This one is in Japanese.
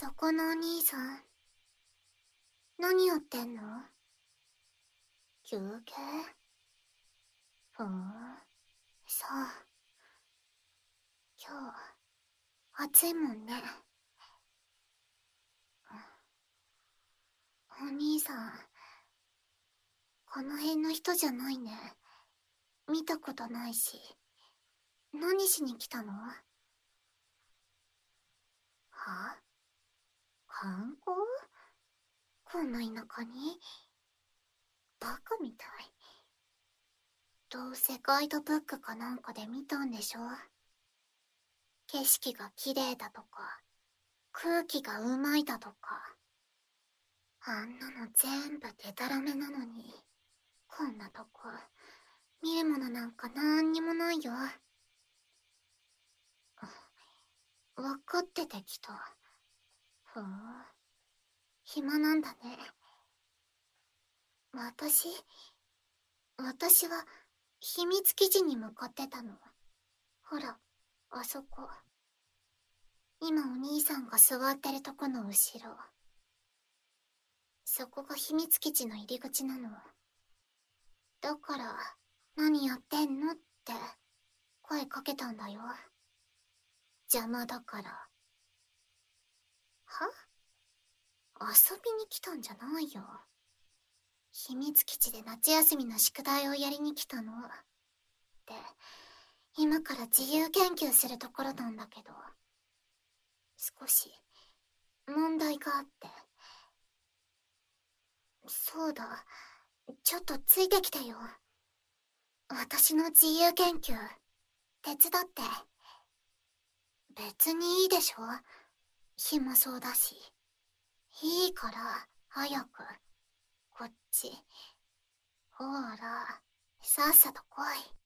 そこのお兄さん、何やってんの？休憩？ふーん、そう。今日、暑いもんね。お兄さん、この辺の人じゃないね。見たことないし。何しに来たの？は？観光？こんな田舎に？バカみたい。どうせガイドブックかなんかで見たんでしょ？景色が綺麗だとか、空気がうまいだとか。あんなの全部デタラメなのに、こんなとこ、見るものなんかなんにもないよ。わかっててきた。ふん、暇なんだね。私は秘密基地に向かってたの。ほら、あそこ。今お兄さんが座ってるとこの後ろ。そこが秘密基地の入り口なの。だから、何やってんのって声かけたんだよ。邪魔だから。は？遊びに来たんじゃないよ。秘密基地で夏休みの宿題をやりに来たの。で、今から自由研究するところなんだけど、少し問題があって。そうだ、ちょっとついてきてよ。私の自由研究、手伝って。別にいいでしょ？暇そうだし。いいから、早く。こっち。ほら、さっさと来い。